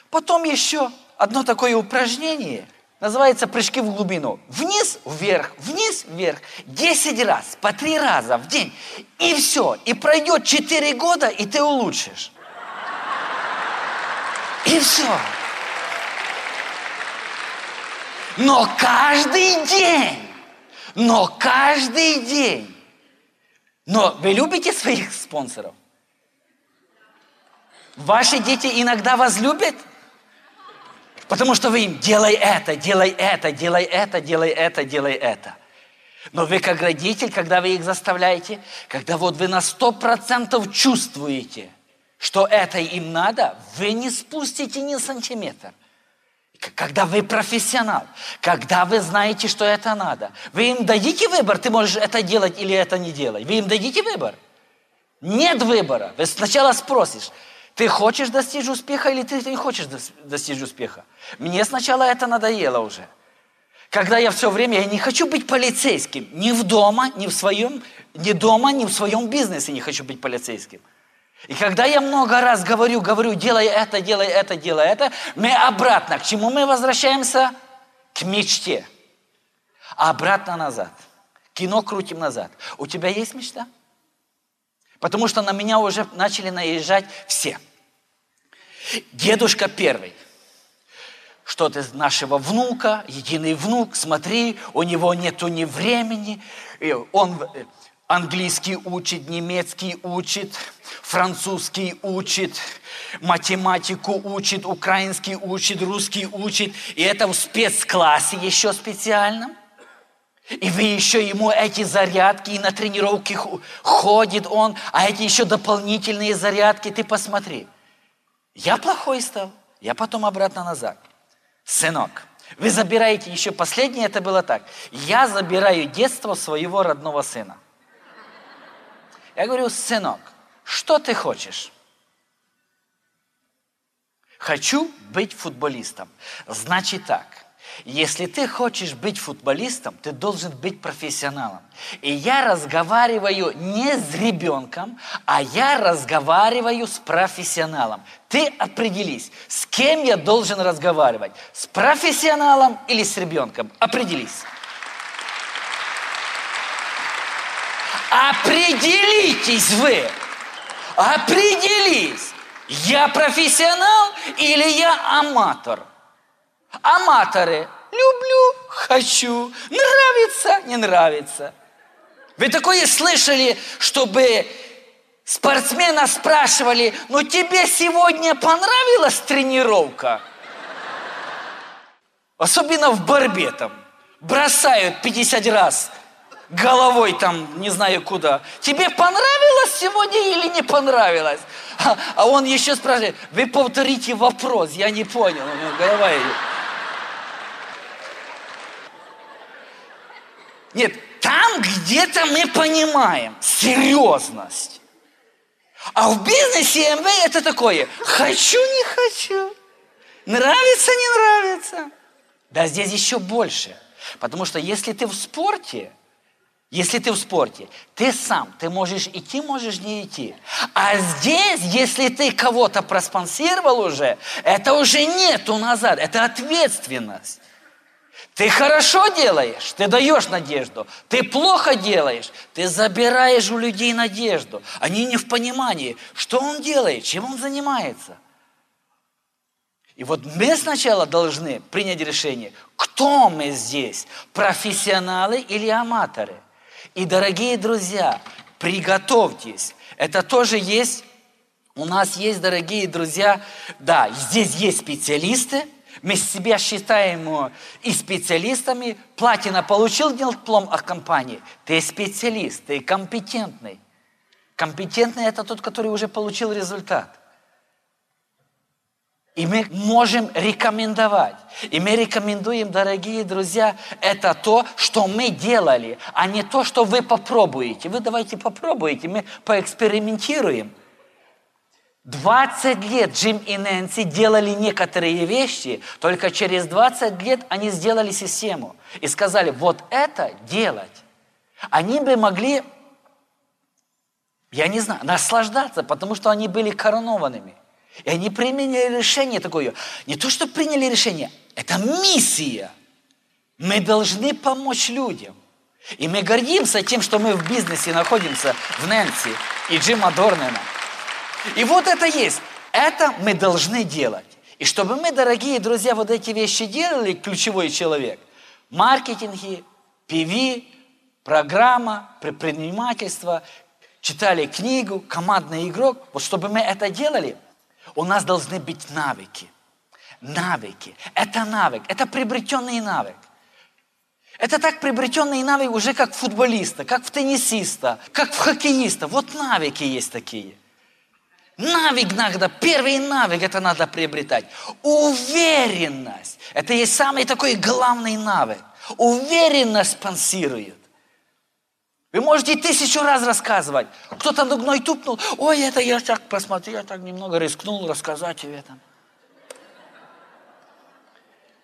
Потом еще одно такое упражнение, называется прыжки в глубину. Вниз, вверх, 10 раз, по 3 раза в день. И все. И пройдет 4 года, и ты улучшишь. И все. Но каждый день. Но вы любите своих спонсоров? Ваши дети иногда вас любят? Потому что вы им делай это. Но вы как родитель, когда вы их заставляете, когда вот вы на 100% чувствуете, что это им надо, вы не спустите ни сантиметр. Когда вы профессионал, когда вы знаете, что это надо, вы им дадите выбор, ты можешь это делать или это не делать. Вы им дадите выбор? Нет выбора. Вы сначала спросишь, ты хочешь достичь успеха или ты не хочешь достичь успеха? Мне сначала это надоело уже. Когда я все время, я не хочу быть полицейским. Ни дома, ни в своем бизнесе не хочу быть полицейским. И когда я много раз говорю, делай это, мы обратно, к чему мы возвращаемся? К мечте. А обратно назад. Кино крутим назад. У тебя есть мечта? Потому что на меня уже начали наезжать все. Дедушка первый. Что ты нашего внука, единый внук, смотри, у него нету ни времени, он английский учит, немецкий учит, французский учит, математику учит, украинский учит, русский учит, и это в спецклассе еще специальном. И вы еще ему эти зарядки, и на тренировки ходит он, а эти еще дополнительные зарядки, ты посмотри. Я плохой стал, я потом обратно назад. Сынок, вы забираете, еще последнее это было так, я забираю детство своего родного сына. Я говорю, сынок, что ты хочешь? Хочу быть футболистом. Значит так. Если ты хочешь быть футболистом, ты должен быть профессионалом. И я разговариваю не с ребенком, а я разговариваю с профессионалом. Ты определись, с кем я должен разговаривать. С профессионалом или с ребенком? Определись. Определитесь вы. Определись. Я профессионал или я аматор? Аматоры. Люблю, хочу. Нравится, не нравится. Вы такое слышали, чтобы спортсмена спрашивали, ну тебе сегодня понравилась тренировка? Особенно в борьбе там. Бросают 50 раз головой там, не знаю куда. Тебе понравилось сегодня или не понравилось? А он еще спрашивает, вы повторите вопрос, я не понял. У него голова идет. Нет, там где-то мы понимаем серьезность. А в бизнесе МВ это такое, хочу, не хочу, нравится, не нравится. Да здесь еще больше. Потому что если ты в спорте, ты сам, ты можешь идти, можешь не идти. А здесь, если ты кого-то проспонсировал уже, это уже нету назад, это ответственность. Ты хорошо делаешь, ты даешь надежду. Ты плохо делаешь, ты забираешь у людей надежду. Они не в понимании, что он делает, чем он занимается. И вот мы сначала должны принять решение, кто мы здесь, профессионалы или аматоры. И, дорогие друзья, приготовьтесь. Это тоже есть, у нас есть, дорогие друзья, да, здесь есть специалисты. Мы себя считаем и специалистами. Платина получил диплом от компании. Ты специалист, ты компетентный. Компетентный – это тот, который уже получил результат. И мы можем рекомендовать. И мы рекомендуем, дорогие друзья, это то, что мы делали, а не то, что вы попробуете. Вы давайте попробуйте, мы поэкспериментируем. 20 лет Джим и Нэнси делали некоторые вещи, только через 20 лет они сделали систему и сказали, вот это делать. Они бы могли, я не знаю, наслаждаться, потому что они были коронованными. И они приняли решение такое. Не то, что приняли решение, это миссия. Мы должны помочь людям. И мы гордимся тем, что мы в бизнесе находимся, в Нэнси и Джима Дорнена. И вот это есть. Это мы должны делать. И чтобы мы, дорогие друзья, вот эти вещи делали, ключевой человек, маркетинги, ПВ, программа, предпринимательство, читали книгу, командный игрок, вот чтобы мы это делали, у нас должны быть навыки. Навыки. Это навык, это приобретенный навык. Это так приобретенный навык уже как футболиста, как в теннисиста, как в хоккеиста. Вот навыки есть такие. Навык надо, первый навык это надо приобретать. Уверенность. Это есть самый такой главный навык. Уверенность спонсирует. Вы можете 1000 раз рассказывать. Кто-то ногой тупнул. Ой, это я так посмотрел, я так немного рискнул рассказать об этом.